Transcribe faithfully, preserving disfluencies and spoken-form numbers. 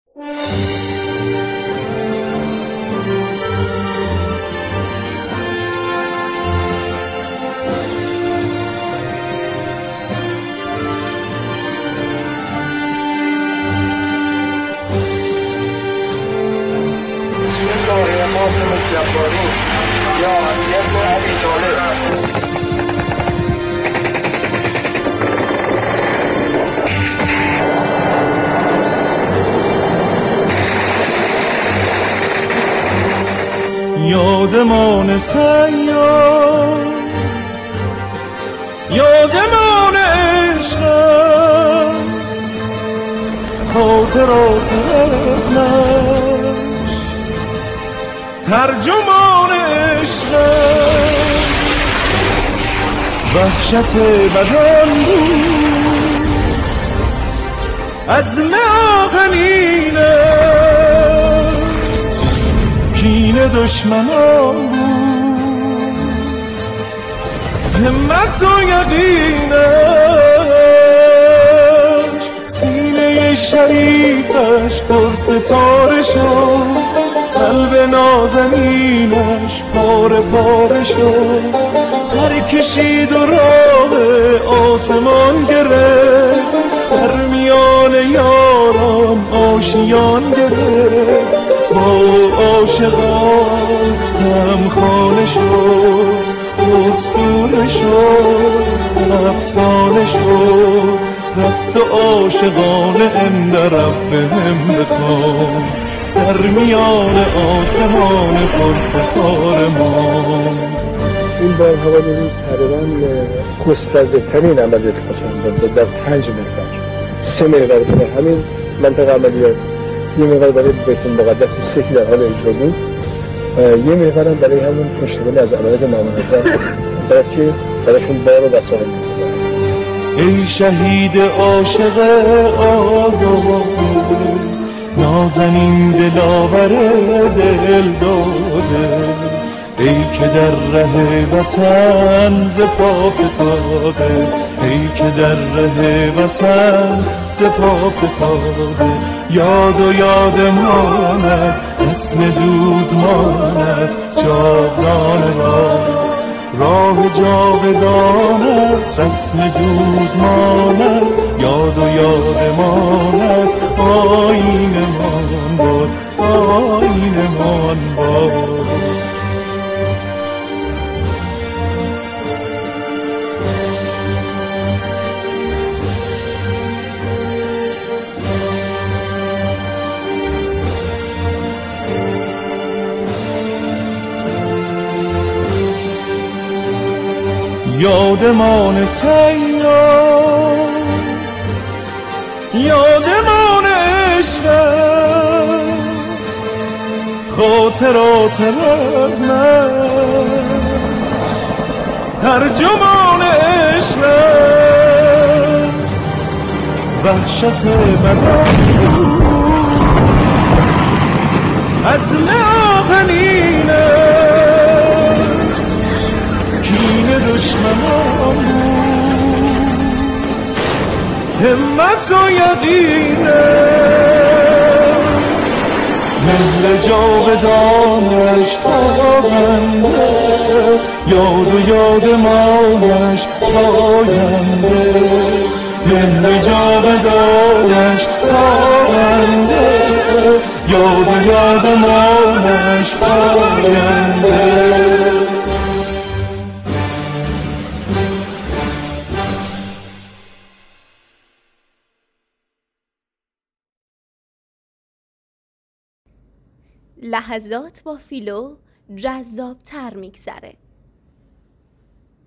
یادمان سیار یادمان عشق است، خاطرات از نش ترجمان عشق است، وحشت بدن بود از آهنینه، کین دشمنان بود همت و یقینش، سینه شریفش پر ستاره شد، قلب نازنینش پاره پاره شد، هر کشید و راه آسمان گرفت، در میان یاران آشیان گرفت، با عاشقان هم خانه شد، اسطوره شد، افسانه شد، رفت و عاشقانه عند ربهم بخواند، در میان آسمان پر ستاره ماند. این بار هوا روز تقریبا گسترده ترین عملیات خواستند داد در پنج محور، سه محور در همین منطقه عملیات، یه محور برای بیت المقدس سه که در حال اجرا بود، یه محور هم برای همون پشتیبانی از عملیات نامنظم برای که برایشون بار و وسایل می‌کنه. ای شهید عاشق آزاد، نازنین دلاور دل داده، ای که در ره وطن ز پا فتاده، ای که در ره وطن ز پا فتاده، یاد و یاد ماند اسم دود ماند جاودانه را، راه جاودانت رسم دود ماند، یاد و یاد ماند آیین مان باد، آیین مان باد. یادمان سیاد یادمان عشق است، خاطرات از من ترجمان عشق است، وحشت بدن از آهنینه، کین دشمنان بود همت و یقینه، مهر جاودانش تابنده، یاد و یاد مانش پاینده، مهر جاودانش تابنده، یاد و یاد مانش پاینده. لحظات با فیلو جذاب تر میگذره.